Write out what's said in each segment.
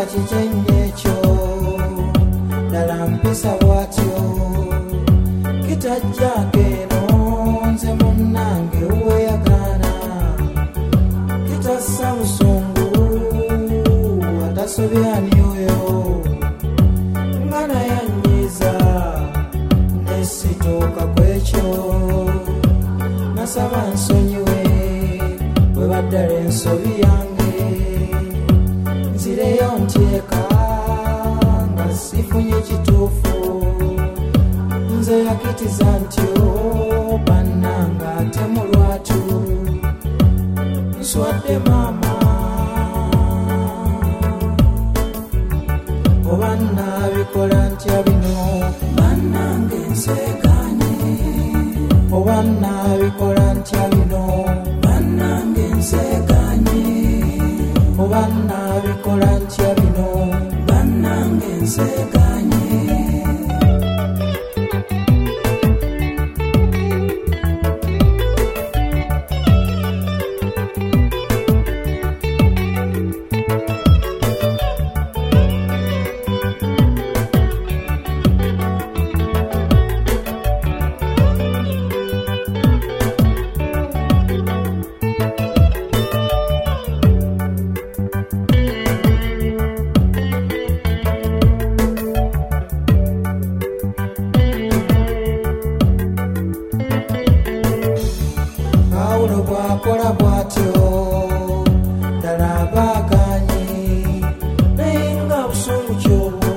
kichenye ekyo ddala mpisa bwatyo kitajjako eno nze munnange weyagana kitassa busungu atasobyani oyo nga nayanyiza nesituuka kwekyo nasaba nsonyiwe bwe baddala ensobi yange nzireyo nteeka nga sifunye kituufu nze yakitiza nti bannanga ate mu lwatu nswadde maama oba nabikola ntya bino bannange nseekanye oba nabikola ntya bino bannange nseekanye oba nabikola ntya bino bannange nseekanye bwakola bwatyo ddala abaaganyi naye nga busungu kyobwo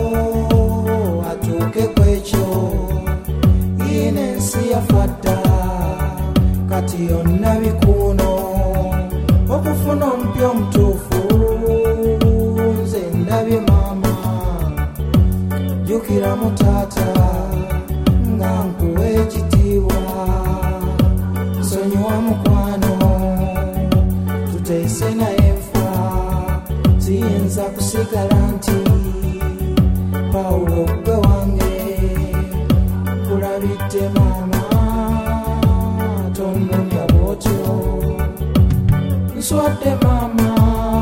atuuke kwekyo yina ensi yafadda kati yonna bikuuno okufuna omupya omutuufu nze ndabye maama jjukira mu taata nga nkuwa ekitiibwa nsonyiwa mukwano tuteese naye nfa ziyinza kusigala nti Pawulo gwe wange kulabidde maama tonumya bwotyo nswadde maama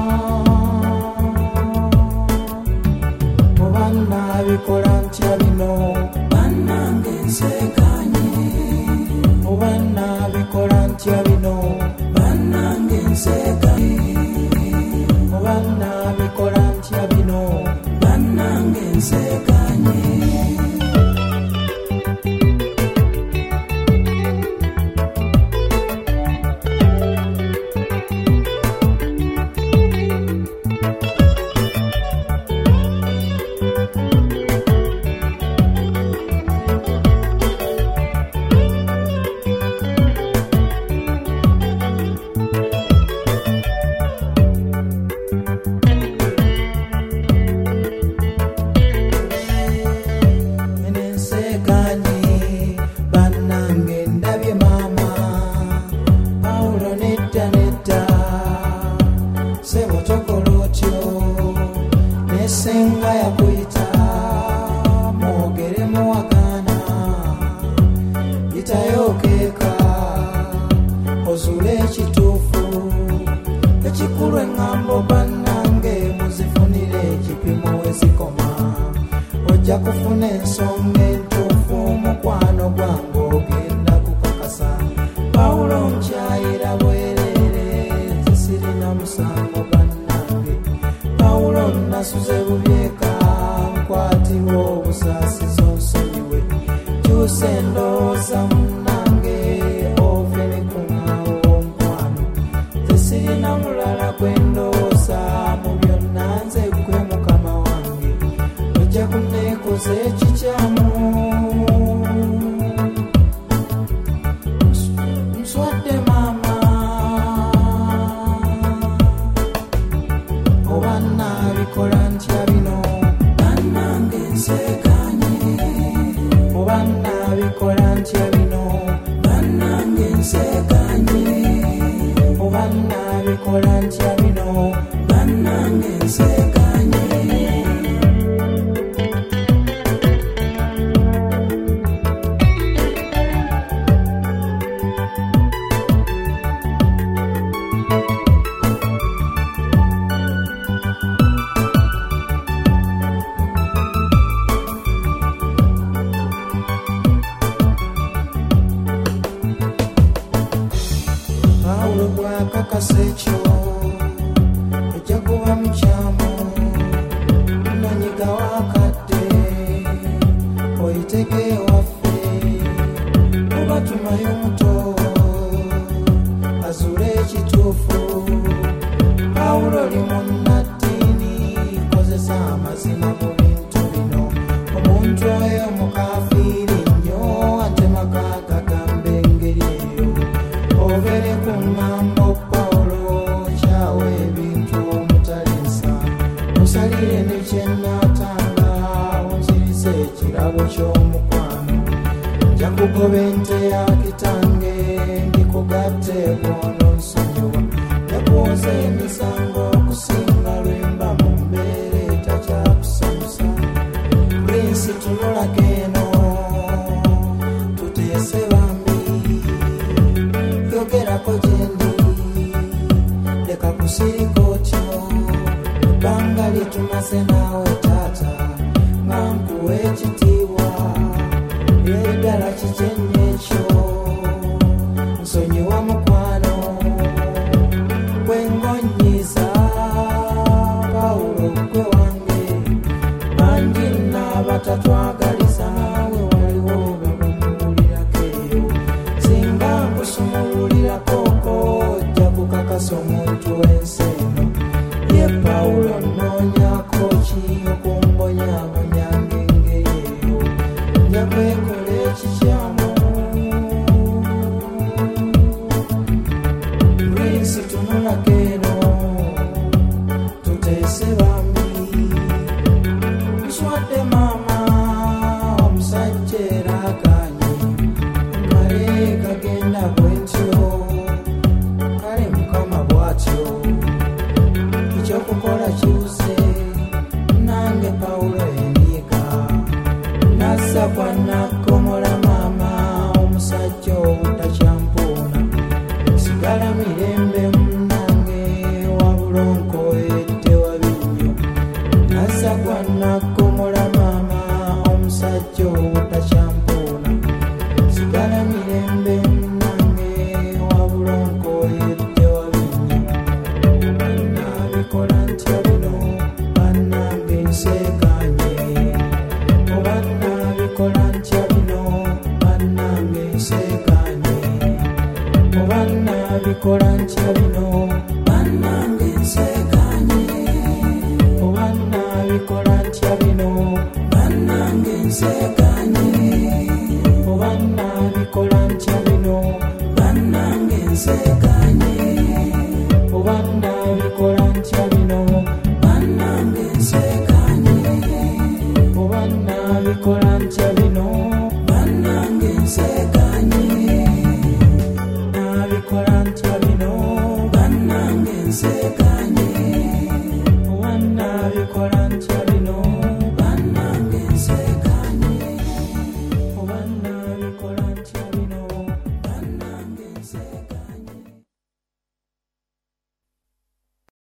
oba nabikola ntya bino bannange nseekanye oba nabikola ntya bino bannange nseekanye oba nabikola ntya bino bannange nseekanye senga yakuyita mwogere muwagana yitayokeeka ozule ekituufu ekikulu eŋŋambo bannange muzifunire ekipimo wezikoma ojja kufuna ensonga entuufu mukwano gwange ogenda kukakasa Pawulo nkyayira bwerere zisirina musango bannange Pawulo nasuze bubyeka nkwatirwa obusaasizo nsonyiwe kyusa endowooza munnange ove ne kuŋaawo omukwano tesirina mulala gwe ndowooza mu byonna nze gwe mukama wange ojja kunneekoza ekikyamu nswadde maama oba nabikola ntya bino bannange nseekanye oba nabikola ntya bino bannange nseekanye oba nabikola ntya bino bannange nseekanye ekyo ejja kuba mukyamu nonyiga wakadde oyitege ewaffe oba tumayo muto azuule ekituufu Pawulo oli munnaddiini kozesa amazima mu bintu bino omuntu oyo mukafiiri nnyo ate makaaga gamba engeri eyo overe ku ŋŋambo Pawulo kyawa ebintu omutalinsa musalire ne kyennaatanga onzirise ekirabo ky'omukwano nja kugoba ente ya kitange ngikugatte bw'ononsonyiwa nekuwoza emisango okusinga lwemba mu mbeera etakyakusanyusa prinsi tunulako eno tuteese bambi yogerako gyendi leka kusirika otyo ebbanga litumaze naawe taata nga nkuwa ekitiibwa eddala kikyenye ekyo nsonyiwa mukwano gwengonyiza Pawulo gwe wange bangi n'abatatwagaliza naawe waliwo babamuwulirako eyo singa nkusumululirakooko ojja kukakasa omuntu w'ensi eno ye Pawulo nnoonyako ki okumbonyabonyanga engeri eyo nja kwekola ekikyamu prinsi tunulako eno tuteese bambi nswadde maama omusajja era akaanye male kagenda bwentyo kale mukama bw'atyo ekyokukola kiwuse nange Pawulo enyiga nassa kwannakomola maama omusajja obutakyampuna sigala mirembe munange wabula onkoyedde wabi nnyo nassa kwannakomola maama omusajja obutakyampuna sigala mirembe munange wabula onkoyedde wabi nnyo bannabikola ntya bino bannange nseekanye obannabikola ntya bino bannange nseekanye obannabikola ntya bino bannange nseekanye obannabikola ntya bino bannange nseekanye obannabikola ntya bino bannange nseekanye obannabikola ntya bino bannange nseekanye obannabikola ntya bino bannange nseekanye nabikola ntya bino bannange nseekanye obannabikola ntya